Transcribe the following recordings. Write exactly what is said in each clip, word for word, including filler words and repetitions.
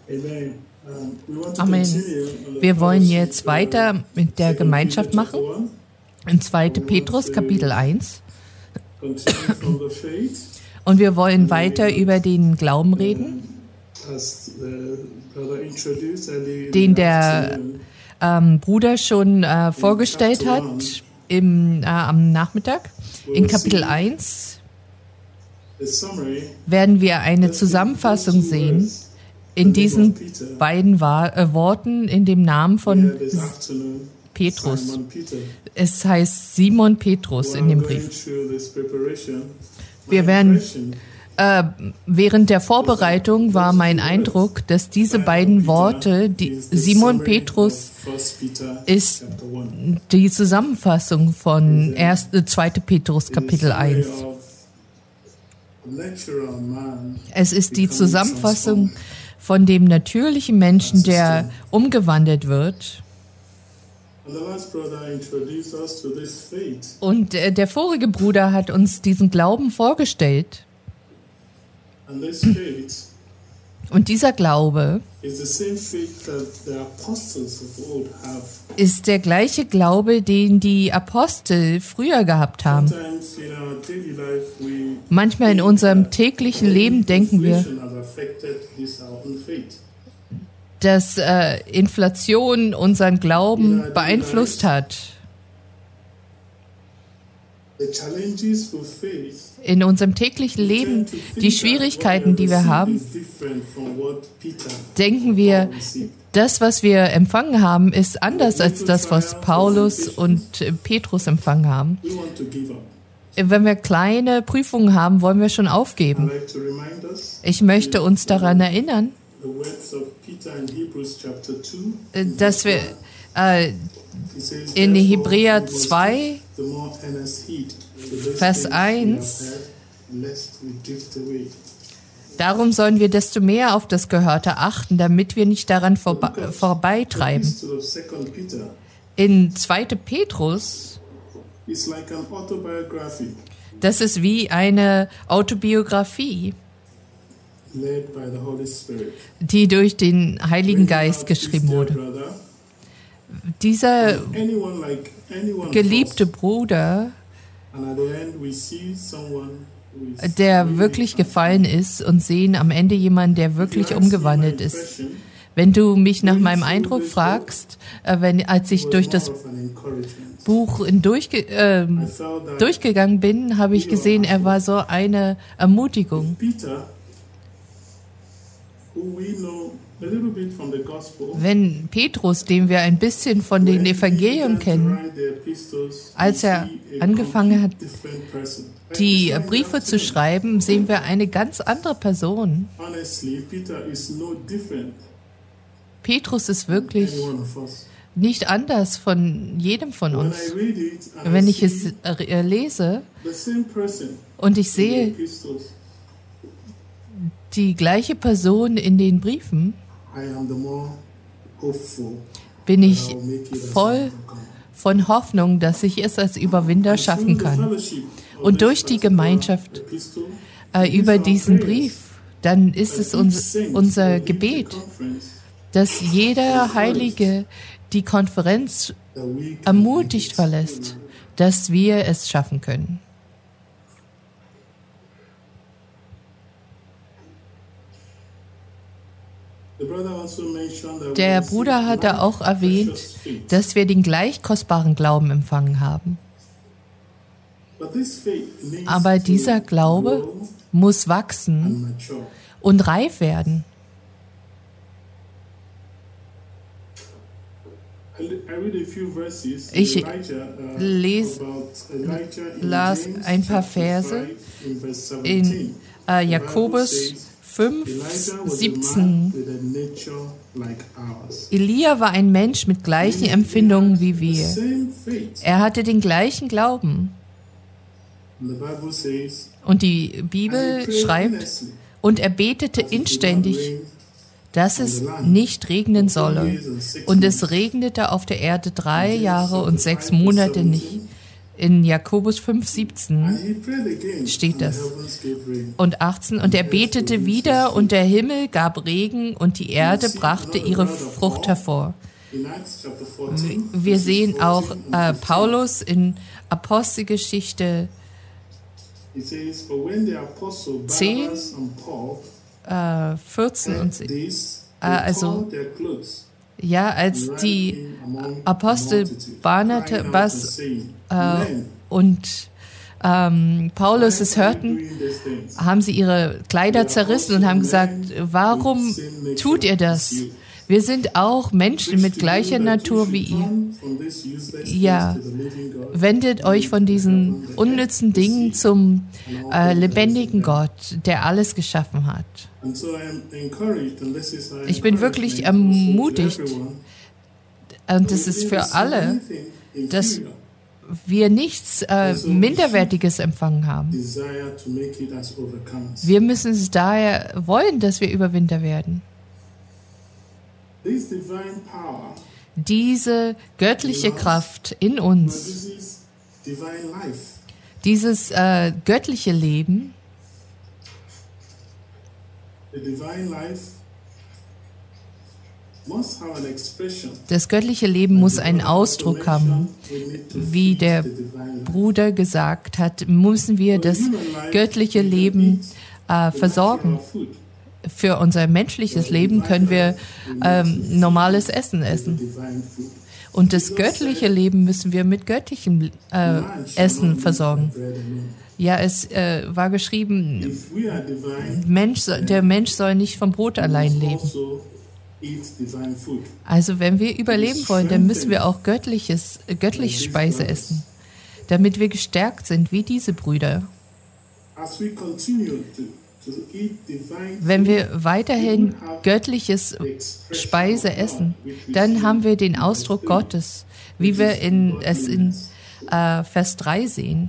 Amen. Wir wollen jetzt weiter mit der Gemeinschaft machen. In zweiter Petrus, Kapitel eins. Und wir wollen weiter über den Glauben reden, den der ähm, Bruder schon äh, vorgestellt hat im, äh, am Nachmittag. In Kapitel eins werden wir eine Zusammenfassung sehen in diesen beiden Wa- äh, Worten in dem Namen von Petrus. Es heißt Simon Petrus in dem Brief. Wir werden, äh, während der Vorbereitung war mein Eindruck, dass diese beiden Worte, die Simon Petrus ist die Zusammenfassung von zweiter Petrus Kapitel eins. Es ist die Zusammenfassung von dem natürlichen Menschen, der umgewandelt wird. Und äh, der vorige Bruder hat uns diesen Glauben vorgestellt. Und dieser Glaube ist der gleiche Glaube, den die Apostel früher gehabt haben. Manchmal in unserem täglichen Leben denken wir, dass äh, Inflation unseren Glauben beeinflusst hat. In unserem täglichen Leben, die Schwierigkeiten, die wir haben, denken wir, das, was wir empfangen haben, ist anders als das, was Paulus und Petrus empfangen haben. Wenn wir kleine Prüfungen haben, wollen wir schon aufgeben. Ich möchte uns daran erinnern, dass wir äh, in Hebräer zwei, Vers eins, darum sollen wir desto mehr auf das Gehörte achten, damit wir nicht daran vorbe- vorbeitreiben. In zweiter Petrus, das ist wie eine Autobiografie, die durch den Heiligen Geist geschrieben wurde. Dieser geliebte Bruder, der wirklich gefallen ist, und sehen am Ende jemanden, der wirklich umgewandelt ist. Wenn du mich nach meinem Eindruck fragst, äh, wenn, als ich durch das Buch in durchge, äh, durchgegangen bin, habe ich gesehen, er war so eine Ermutigung. Wenn Petrus, den wir ein bisschen von den Evangelien kennen, als er angefangen hat, die Briefe zu schreiben, sehen wir eine ganz andere Person. Petrus ist wirklich nicht anders von jedem von uns. Wenn ich es lese und ich sehe die gleiche Person in den Briefen, bin ich voll von Hoffnung, dass ich es als Überwinder schaffen kann. Und durch die Gemeinschaft äh, über diesen Brief, dann ist es uns, unser Gebet, dass jeder Heilige die Konferenz ermutigt verlässt, dass wir es schaffen können. Der Bruder hatte auch erwähnt, dass wir den gleich kostbaren Glauben empfangen haben. Aber dieser Glaube muss wachsen und reif werden. Ich les, las ein paar Verse in äh, Jakobus fünf, siebzehn. Elia war ein Mensch mit gleichen Empfindungen wie wir. Er hatte den gleichen Glauben. Und die Bibel schreibt, und er betete inständig, dass es nicht regnen solle. Und es regnete auf der Erde drei Jahre und sechs Monate nicht. In Jakobus fünf siebzehn steht das. Und achtzehn. Und er betete wieder, und der Himmel gab Regen, und die Erde brachte ihre Frucht hervor. Wir sehen auch äh, Paulus in Apostelgeschichte zehn, äh, vierzehn und äh, also ja, als die Apostel Barnabas äh, und ähm, Paulus es hörten, haben sie ihre Kleider zerrissen und haben gesagt, warum tut ihr das? Wir sind auch Menschen mit gleicher Natur wie ihr. Ja, wendet euch von diesen unnützen Dingen zum äh, lebendigen Gott, der alles geschaffen hat. Ich bin wirklich ermutigt, und das ist für alle, dass wir nichts äh, Minderwertiges empfangen haben. Wir müssen es daher wollen, dass wir Überwinder werden. Diese göttliche Kraft in uns, dieses äh, göttliche Leben, das göttliche Leben muss einen Ausdruck haben. Wie der Bruder gesagt hat, müssen wir das göttliche Leben äh, versorgen. Für unser menschliches Leben können wir ähm, normales Essen essen. Und das göttliche Leben müssen wir mit göttlichem äh, Essen versorgen. Ja, es äh, war geschrieben, Mensch, der Mensch soll nicht vom Brot allein leben. Also wenn wir überleben wollen, dann müssen wir auch göttliches, göttliche Speise essen, damit wir gestärkt sind wie diese Brüder. Wenn wir weiterhin göttliches Speise essen, dann haben wir den Ausdruck Gottes, wie wir in, es in äh, Vers drei sehen.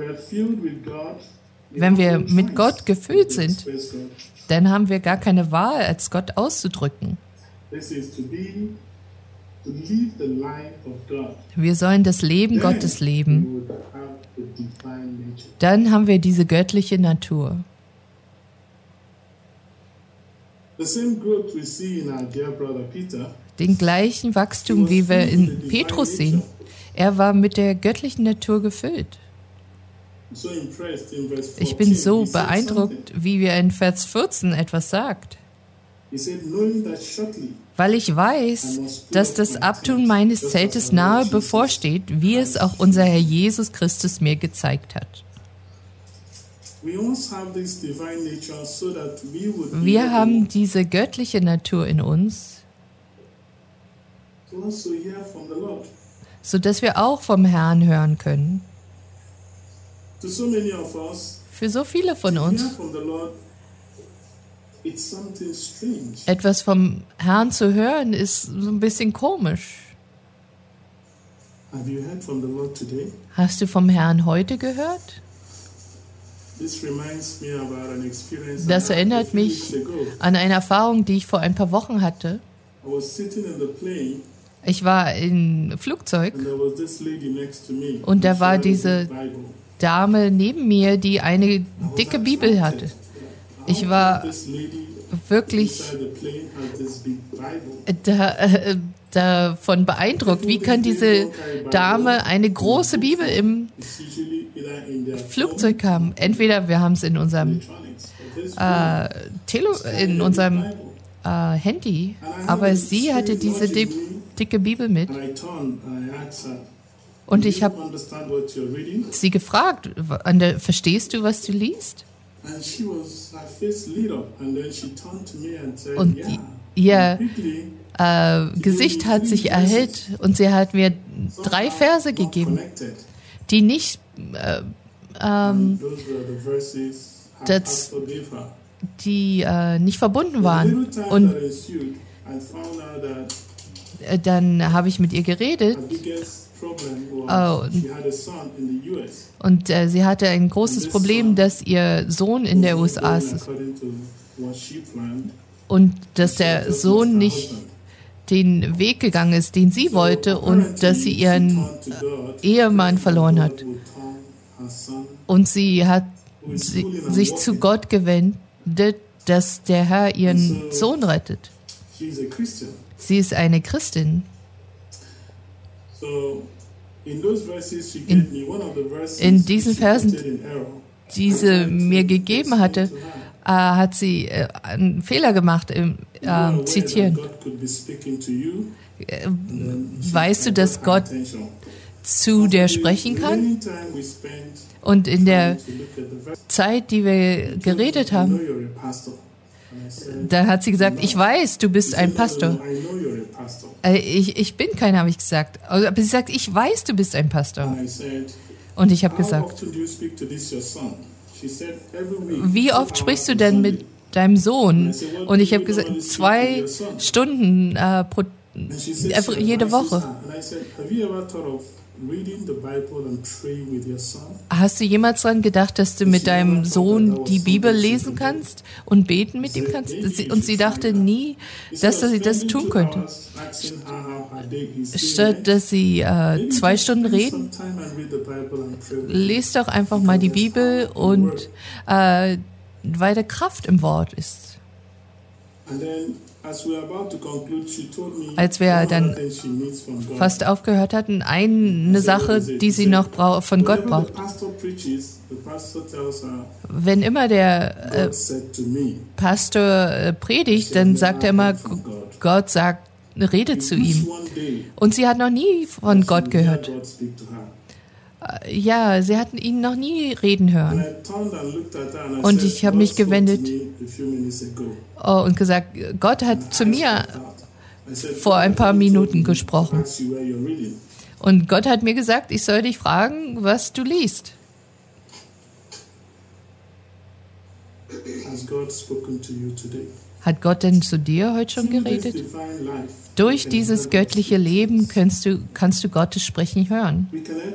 Wenn wir mit Gott gefüllt sind, dann haben wir gar keine Wahl, als Gott auszudrücken. Wir sollen das Leben Gottes leben. Dann haben wir diese göttliche Natur. Den gleichen Wachstum, wie wir in Petrus sehen. Er war mit der göttlichen Natur gefüllt. Ich bin so beeindruckt, wie wir in Vers vierzehn etwas sagt. Weil ich weiß, dass das Abtun meines Zeltes nahe bevorsteht, wie es auch unser Herr Jesus Christus mir gezeigt hat. Wir haben diese göttliche Natur in uns, sodass wir auch vom Herrn hören können. Für so viele von uns, etwas vom Herrn zu hören, ist so ein bisschen komisch. Hast du vom Herrn heute gehört? Das erinnert mich an eine Erfahrung, die ich vor ein paar Wochen hatte. Ich war im Flugzeug und da war diese Dame neben mir, die eine dicke Bibel hatte. Ich war wirklich da, äh, davon beeindruckt. Wie kann diese Dame eine große Bibel im Flugzeug haben? Entweder wir haben es in unserem, äh, Tele- in unserem äh, Handy, aber sie hatte diese di- dicke Bibel mit. Und ich habe sie gefragt, verstehst du, was du liest? Und ihr äh, Gesicht hat sich erhellt und sie hat mir drei Verse gegeben, die nicht äh, ähm, das, die äh, nicht verbunden waren. Und äh, dann habe ich mit ihr geredet. Oh, und äh, sie hatte ein großes Problem, dass ihr Sohn in der U S A ist. Und dass der Sohn nicht den Weg gegangen ist, den sie wollte, und dass sie ihren Ehemann verloren hat. Und sie hat sie, sich zu Gott gewendet, dass der Herr ihren Sohn rettet. Sie ist eine Christin. In, in diesen Versen, die sie mir gegeben hatte, äh, hat sie äh, einen Fehler gemacht im äh, Zitieren. Äh, weißt du, dass Gott zu dir sprechen kann? Und in der Zeit, die wir geredet haben, da hat sie gesagt, ich weiß, du bist ein Pastor. Äh, ich, ich bin keiner, habe ich gesagt. Aber sie sagt, ich weiß, du bist ein Pastor. Und ich habe gesagt, wie oft sprichst du denn mit deinem Sohn? Und ich habe gesagt, zwei Stunden äh, pro, äh, jede Woche. Hast du jemals daran gedacht, dass du mit deinem Sohn die Bibel lesen kannst und beten mit ihm kannst? Und sie dachte nie, dass sie das tun könnte. Statt dass sie äh, zwei Stunden reden, lest doch einfach mal die Bibel, und äh, weil da Kraft im Wort ist. Als wir dann fast aufgehört hatten, eine Sache, die sie noch von Gott braucht. Wenn immer der äh, Pastor äh, predigt, dann sagt er immer, Gott sagt, rede zu ihm. Und sie hat noch nie von Gott gehört. Ja, sie hatten ihn noch nie reden hören. Und ich habe mich gewendet oh, und gesagt, Gott hat zu mir vor ein paar Minuten gesprochen. Und Gott hat mir gesagt, ich soll dich fragen, was du liest. Hat Gott denn zu dir heute schon geredet? Durch dieses göttliche Leben kannst du, kannst du Gottes Sprechen hören.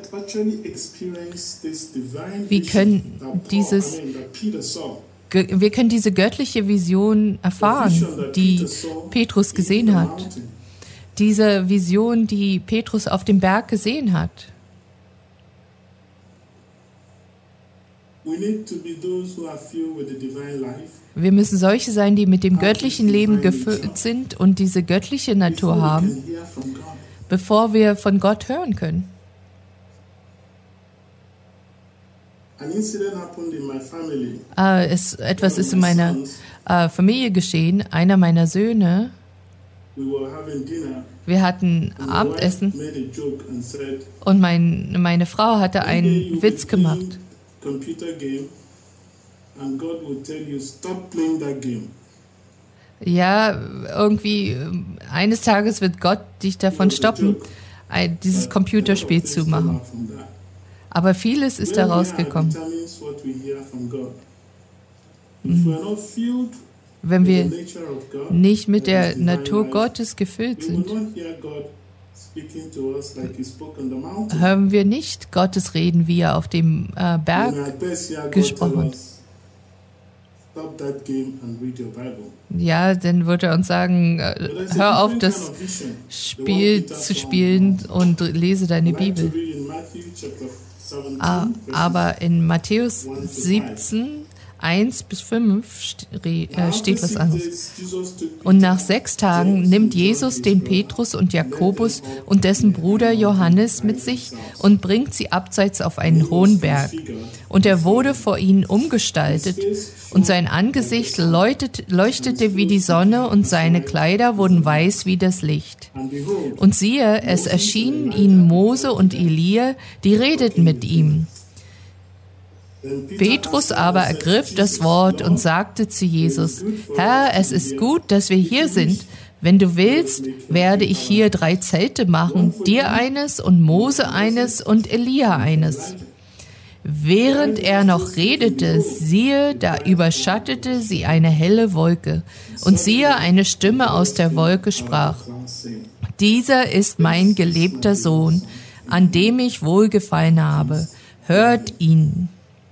Wir können, dieses, wir können diese göttliche Vision erfahren, die Petrus gesehen hat. Diese Vision, die Petrus auf dem Berg gesehen hat. Wir müssen solche sein, die mit dem göttlichen Leben gefüllt sind und diese göttliche Natur haben, bevor wir von Gott hören können. Äh, es, etwas ist in meiner äh, Familie geschehen. Einer meiner Söhne, wir hatten Abendessen und mein, meine Frau hatte einen Witz gemacht. Ja, irgendwie eines Tages wird Gott dich davon stoppen, ein, dieses Computerspiel zu machen. Aber vieles ist daraus gekommen. Mhm. Wenn wir nicht mit der Natur Gottes gefüllt sind, hören wir nicht Gottes Reden, wie er auf dem äh, Berg gesprochen hat. Ja, dann wird er uns sagen, äh, hör auf, das Spiel zu spielen und lese deine Bibel. Ah, aber in Matthäus siebzehn, eins bis fünf steht was anderes. Und nach sechs Tagen nimmt Jesus den Petrus und Jakobus und dessen Bruder Johannes mit sich und bringt sie abseits auf einen hohen Berg. Und er wurde vor ihnen umgestaltet, und sein Angesicht leuchtet, leuchtete wie die Sonne, und seine Kleider wurden weiß wie das Licht. Und siehe, es erschienen ihnen Mose und Elia, die redeten mit ihm. Petrus aber ergriff das Wort und sagte zu Jesus, Herr, es ist gut, dass wir hier sind. Wenn du willst, werde ich hier drei Zelte machen, dir eines und Mose eines und Elia eines. Während er noch redete, siehe, da überschattete sie eine helle Wolke. Und siehe, eine Stimme aus der Wolke sprach, dieser ist mein geliebter Sohn, an dem ich wohlgefallen habe. Hört ihn.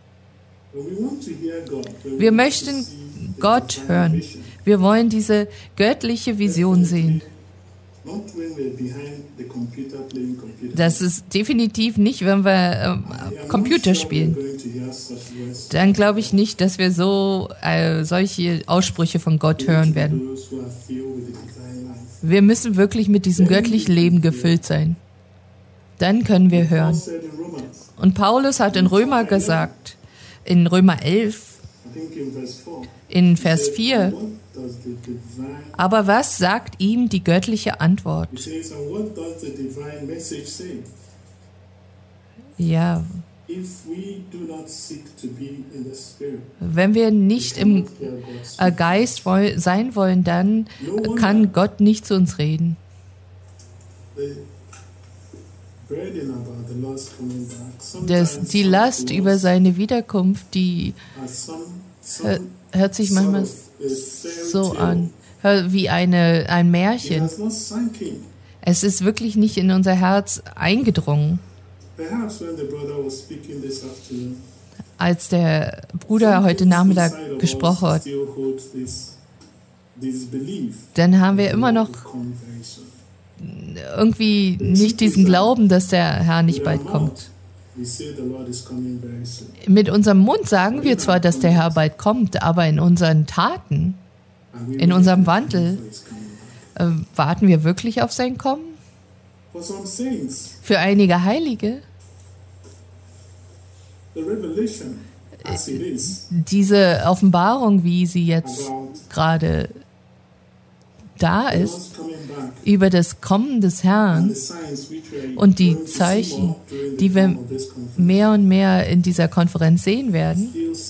Wir möchten Gott hören. Wir wollen diese göttliche Vision sehen. Das ist definitiv nicht, wenn wir äh, Computer spielen. Dann glaube ich nicht, dass wir so äh, solche Aussprüche von Gott hören werden. Wir müssen wirklich mit diesem göttlichen Leben gefüllt sein. Dann können wir hören. Und Paulus hat in Römer gesagt, in Römer elf, in Vers vier, aber was sagt ihm die göttliche Antwort? Ja. Wenn wir nicht im Geist sein wollen, dann kann Gott nicht zu uns reden. Das, die Last über seine Wiederkunft, die hört sich manchmal so an, wie eine, ein Märchen. Es ist wirklich nicht in unser Herz eingedrungen. Als der Bruder heute Nachmittag gesprochen hat, dann haben wir immer noch irgendwie nicht diesen Glauben, dass der Herr nicht bald kommt. Mit unserem Mund sagen wir zwar, dass der Herr bald kommt, aber in unseren Taten, in unserem Wandel, äh, warten wir wirklich auf sein Kommen? Für einige Heilige, diese Offenbarung, wie sie jetzt gerade da ist, über das Kommen des Herrn und die Zeichen, die wir mehr und mehr in dieser Konferenz sehen werden,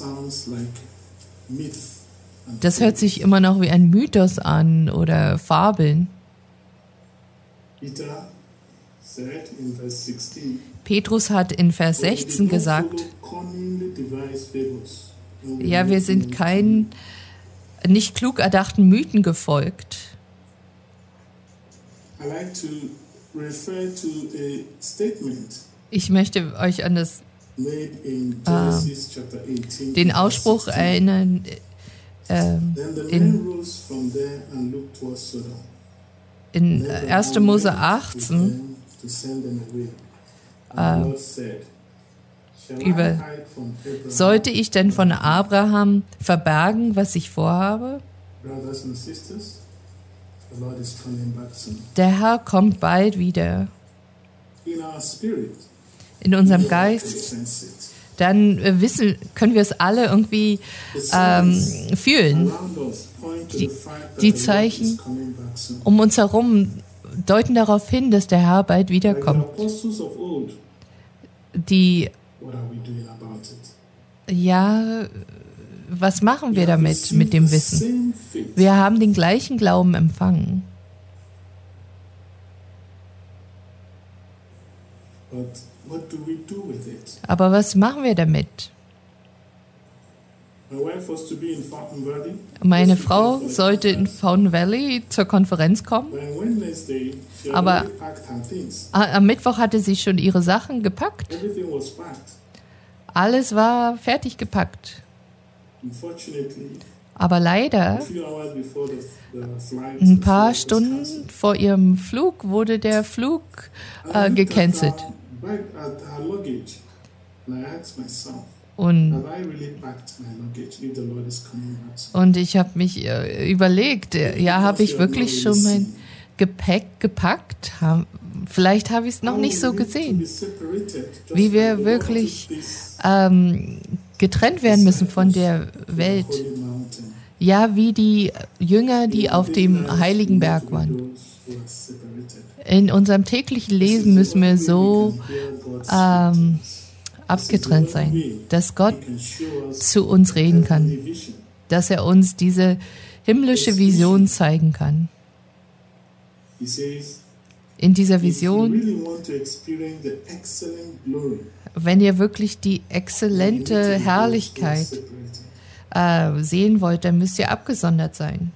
das hört sich immer noch wie ein Mythos an oder Fabeln. Petrus hat in Vers sechzehn gesagt, ja, wir sind keinen nicht klug erdachten Mythen gefolgt. Ich möchte euch an das, äh, den Ausspruch erinnern, äh, in, in erster Mose achtzehn, äh, über, sollte ich denn von Abraham verbergen, was ich vorhabe? Der Herr kommt bald wieder. In unserem Geist. Dann äh, wissen, können wir es alle irgendwie ähm, fühlen. Die, die Zeichen um uns herum deuten darauf hin, dass der Herr bald wiederkommt. Die, ja, was machen wir damit, mit dem Wissen? Wir haben den gleichen Glauben empfangen. Aber was machen wir damit? Meine Frau sollte in Fountain Valley zur Konferenz kommen, aber am Mittwoch hatte sie schon ihre Sachen gepackt. Alles war fertig gepackt. Aber leider, ein paar Stunden vor ihrem Flug wurde der Flug äh, gecancelt. Und, und ich habe mich äh, überlegt, ja, habe ich wirklich schon mein Gepäck gepackt? Hab, vielleicht habe ich es noch nicht so gesehen, wie wir wirklich ähm, getrennt werden müssen von der Welt. Ja, wie die Jünger, die auf dem Heiligen Berg waren. In unserem täglichen Leben müssen wir so ähm, abgetrennt sein, dass Gott zu uns reden kann, dass er uns diese himmlische Vision zeigen kann. In dieser Vision, wenn ihr wirklich die exzellente Herrlichkeit äh, sehen wollt, dann müsst ihr abgesondert sein.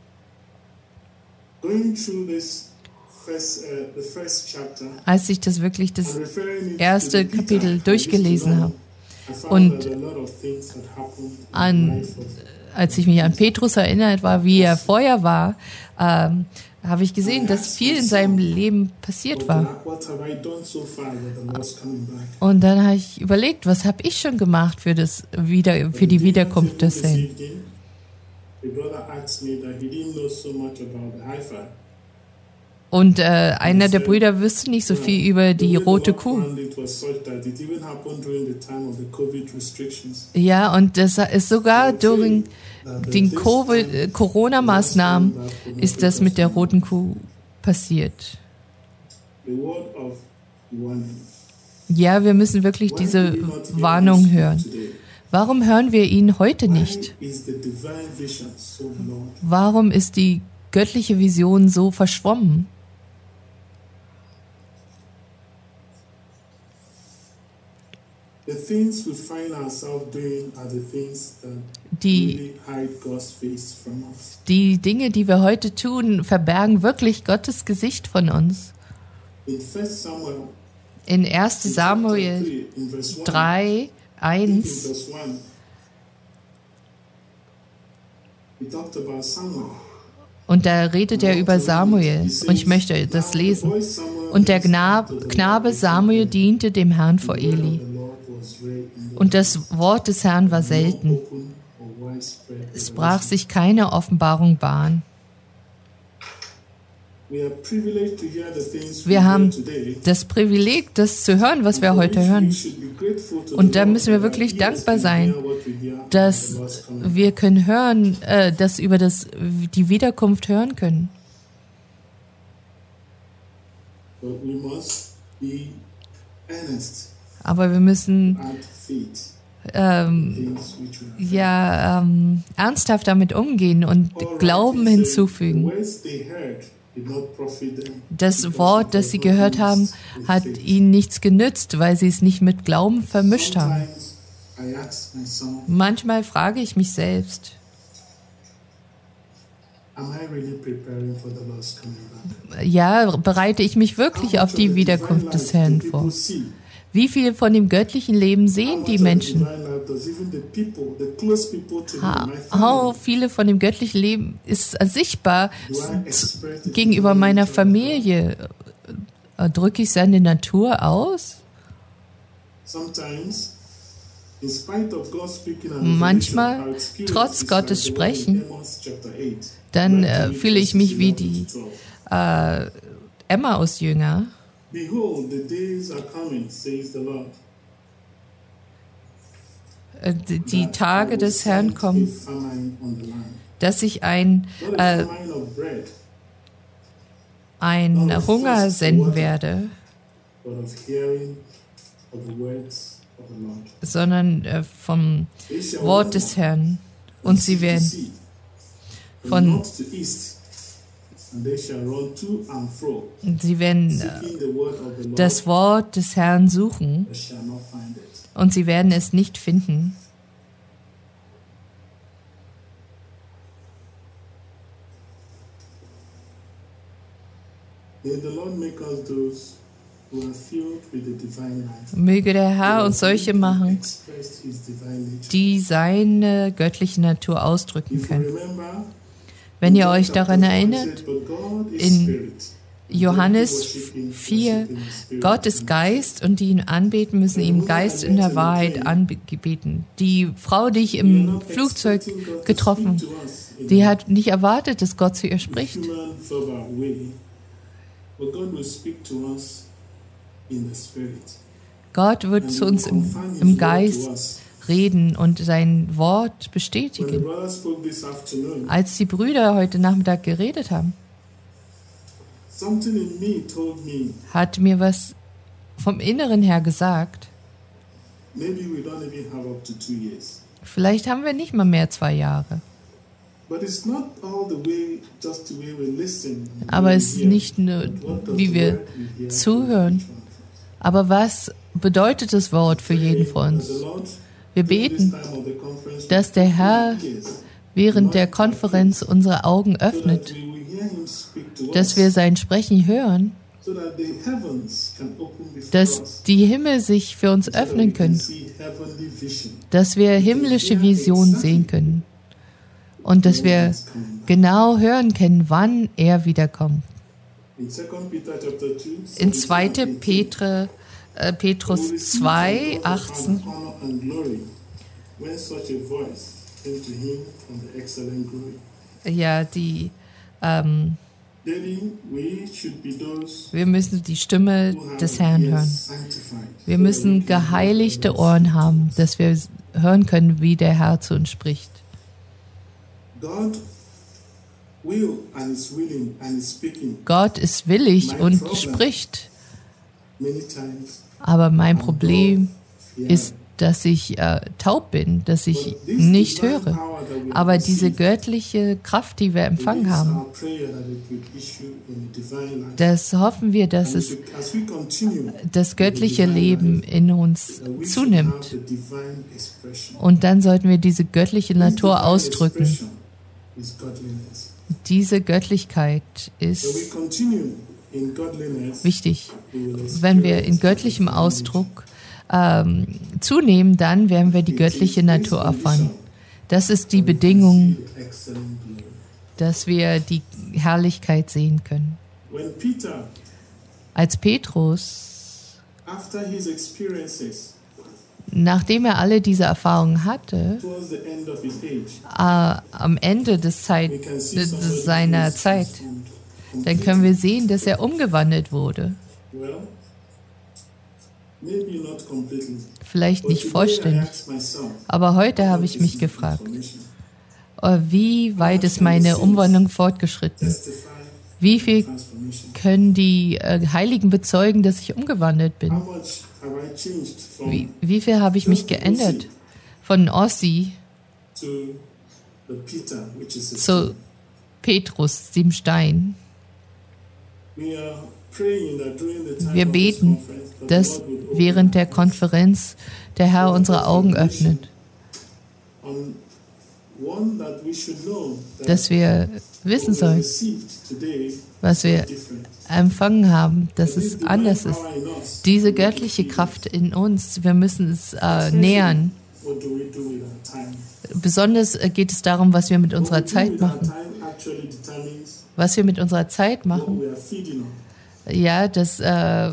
Als ich das wirklich das erste Kapitel durchgelesen habe und an als ich mich an Petrus erinnert war, wie er vorher war, ähm, habe ich gesehen, dass viel in seinem Leben passiert war. Und dann habe ich überlegt, was habe ich schon gemacht für, das Wieder- für die Wiederkunft des Herrn. Und äh, einer der Brüder wüsste nicht so viel über die rote Kuh. Ja, und das ist sogar durch den Covid- Corona-Maßnahmen ist das mit der roten Kuh passiert. Ja, wir müssen wirklich diese Warnung hören. Warum hören wir ihn heute nicht? Warum ist die göttliche Vision so verschwommen? Die, die Dinge, die wir heute tun, verbergen wirklich Gottes Gesicht von uns. In erster Samuel drei, eins und da redet er über Samuel und ich möchte das lesen. Und der Knabe Samuel diente dem Herrn vor Eli. Und das Wort des Herrn war selten. Es brach sich keine Offenbarung Bahn. Wir haben das Privileg, das zu hören, was wir heute hören. Und da müssen wir wirklich dankbar sein, dass wir können hören, äh, dass über das, die Wiederkunft hören können. Aber wir müssen ähm, ja, ähm, ernsthaft damit umgehen und Glauben hinzufügen. Das Wort, das sie gehört haben, hat ihnen nichts genützt, weil sie es nicht mit Glauben vermischt haben. Manchmal frage ich mich selbst, ja, bereite ich mich wirklich auf die Wiederkunft des Herrn vor? Wie viel von dem göttlichen Leben sehen die Menschen? How viele von dem göttlichen Leben ist sichtbar gegenüber meiner Familie? Drücke ich seine Natur aus? Manchmal, trotz Gottes Sprechen, dann äh, fühle ich mich wie die äh, Emmaus-Jünger. Behold, the days are coming, says the Lord. Die Tage des Herrn kommen, dass ich ein, äh, ein Hunger senden werde, sondern äh, vom Wort des Herrn. Und sie werden von Sie werden das Wort des Herrn suchen und sie werden es nicht finden. Möge der Herr uns solche machen, die seine göttliche Natur ausdrücken können. Wenn ihr euch daran erinnert, in Johannes vier, Gott ist Geist und die ihn anbeten, müssen ihm Geist in der Wahrheit anbeten. Die Frau, die ich im Flugzeug getroffen habe, die hat nicht erwartet, dass Gott zu ihr spricht. Gott wird zu uns im, im Geist reden und sein Wort bestätigen. Als die Brüder heute Nachmittag geredet haben, hat mir was vom Inneren her gesagt. Vielleicht haben wir nicht mal mehr zwei Jahre. Aber es ist nicht nur, wie wir zuhören. Aber was bedeutet das Wort für jeden von uns? Wir beten, dass der Herr während der Konferenz unsere Augen öffnet, dass wir sein Sprechen hören, dass die Himmel sich für uns öffnen können, dass wir himmlische Visionen sehen können und dass wir genau hören können, wann er wiederkommt. In zweiter Petre, äh, Petrus zwei, achtzehn. Ja, die ähm, wir müssen die Stimme des Herrn hören. Wir müssen geheiligte Ohren haben, dass wir hören können, wie der Herr zu uns spricht. Gott ist willig und spricht. Aber mein Problem ist, dass ich äh, taub bin, dass ich nicht höre. Aber diese göttliche Kraft, die wir empfangen haben, das hoffen wir, dass es das göttliche Leben in uns zunimmt. Und dann sollten wir diese göttliche Natur ausdrücken. Diese Göttlichkeit ist wichtig. Wenn wir in göttlichem Ausdruck ähm, zunehmen, dann werden wir die göttliche Natur erfahren. Das ist die Bedingung, dass wir die Herrlichkeit sehen können. Als Petrus, nachdem er alle diese Erfahrungen hatte, äh, am Ende des Zeit, des, seiner Zeit, dann können wir sehen, dass er umgewandelt wurde. Vielleicht nicht vollständig, aber heute habe ich mich gefragt, wie weit ist meine Umwandlung fortgeschritten? Wie viel können die äh, Heiligen bezeugen, dass ich umgewandelt bin? Wie, wie viel habe ich mich geändert? Von Ossi zu Petrus, dem Stein. Wir beten, dass während der Konferenz der Herr unsere Augen öffnet, dass wir wissen sollen, was wir empfangen haben, dass es anders ist. Diese göttliche Kraft in uns, wir müssen es äh, nähern. Besonders geht es darum, was wir mit unserer Zeit machen. Was wir mit unserer Zeit machen, ja, das äh,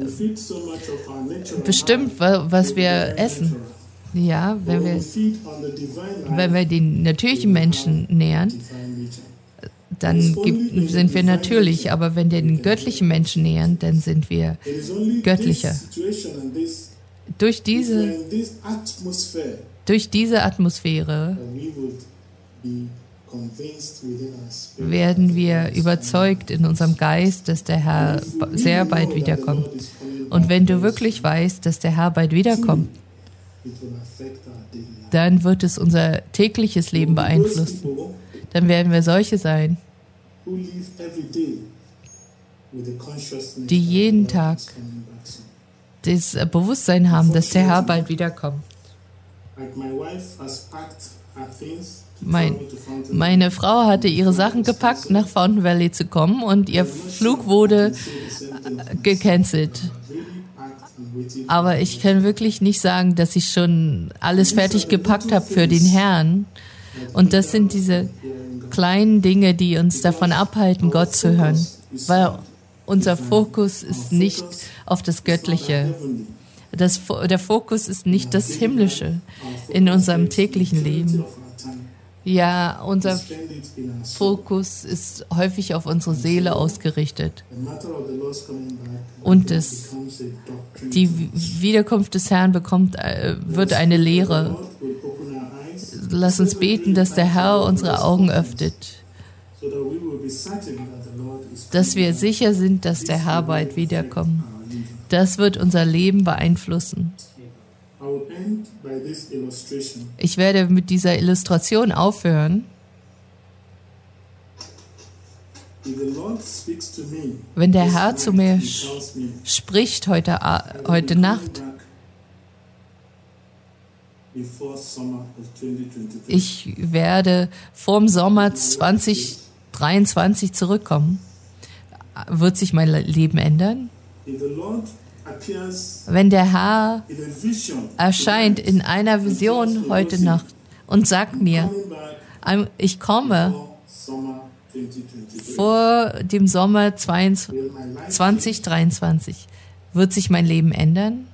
bestimmt, was wir essen. Ja, wenn wir, wenn wir den natürlichen Menschen nähern, dann gibt, sind wir natürlich. Aber wenn wir den göttlichen Menschen nähern, dann sind wir göttlicher. Durch diese, durch diese Atmosphäre werden wir überzeugt in unserem Geist, dass der Herr sehr bald wiederkommt. Und wenn du wirklich weißt, dass der Herr bald wiederkommt, dann wird es unser tägliches Leben beeinflussen. Dann werden wir solche sein, die jeden Tag das Bewusstsein haben, dass der Herr bald wiederkommt. Mein, meine Frau hatte ihre Sachen gepackt, nach Fountain Valley zu kommen, und ihr Flug wurde gecancelt. Aber ich kann wirklich nicht sagen, dass ich schon alles fertig gepackt habe für den Herrn. Und das sind diese kleinen Dinge, die uns davon abhalten, Gott zu hören. Weil unser Fokus ist nicht auf das Göttliche. Das, der Fokus ist nicht das Himmlische in unserem täglichen Leben. Ja, unser Fokus ist häufig auf unsere Seele ausgerichtet. Und das, die Wiederkunft des Herrn bekommt, wird eine Lehre. Lass uns beten, dass der Herr unsere Augen öffnet, dass wir sicher sind, dass der Herr bald wiederkommt. Das wird unser Leben beeinflussen. Ich werde mit dieser Illustration aufhören. Wenn der Herr zu mir spricht heute, heute Nacht, ich werde vorm Sommer zwanzig dreiundzwanzig zurückkommen, wird sich mein Leben ändern? Wenn der Herr erscheint in einer Vision heute Nacht und sagt mir, Ich komme vor dem Sommer zwanzig dreiundzwanzig. Wird sich mein Leben ändern?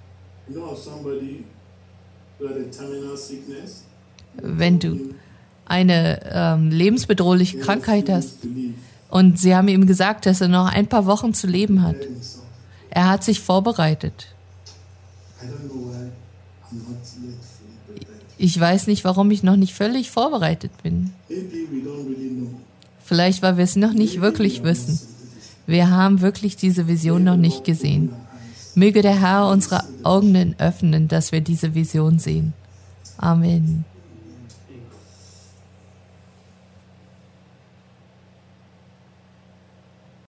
Wenn du eine ähm, lebensbedrohliche Krankheit hast und sie haben ihm gesagt, dass er noch ein paar Wochen zu leben hat. Er hat sich vorbereitet. Ich weiß nicht, warum ich noch nicht völlig vorbereitet bin. Vielleicht, weil wir es noch nicht wirklich wissen. Wir haben wirklich diese Vision noch nicht gesehen. Möge der Herr unsere Augen öffnen, dass wir diese Vision sehen. Amen.